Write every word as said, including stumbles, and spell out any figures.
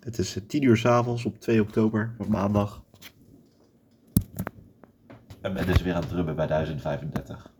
Het is tien uur 's avonds op twee oktober, op maandag. En men is weer aan het drummen bij duizend vijfendertig.